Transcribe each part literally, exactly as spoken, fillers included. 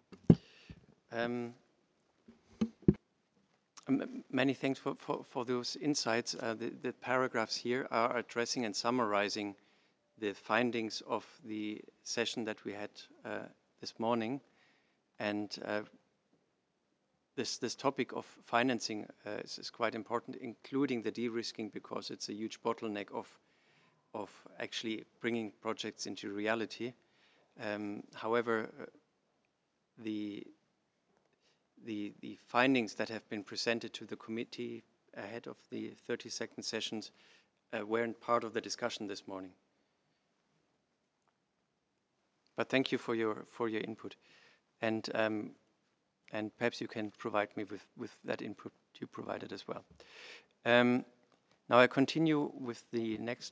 Um, m- many thanks for, for, for those insights. Uh, the, the paragraphs here are addressing and summarizing the findings of the session that we had uh, this morning. And uh, this, this topic of financing uh, is, is quite important, including the de-risking, because it's a huge bottleneck of, of actually bringing projects into reality. Um, however, uh, the, the, the findings that have been presented to the committee ahead of the thirty-second sessions uh, weren't part of the discussion this morning. But thank you for your, for your input. And, um, and perhaps you can provide me with, with that input you provided as well. Um, now I continue with the next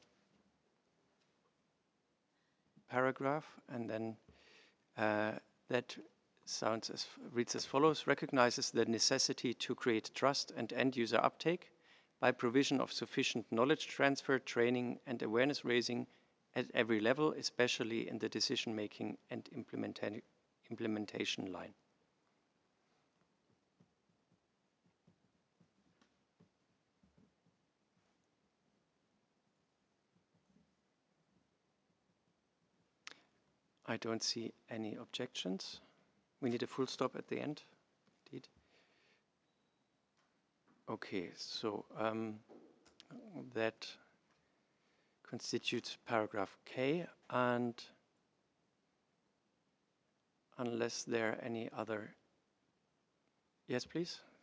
paragraph, and then uh, that sounds as, reads as follows: recognizes the necessity to create trust and end-user uptake by provision of sufficient knowledge transfer, training, and awareness raising at every level, especially in the decision-making and implementa implementation line. I don't see any objections. We need a full stop at the end, indeed. Okay, so um, that constitutes paragraph K, and unless there are any other, yes, please.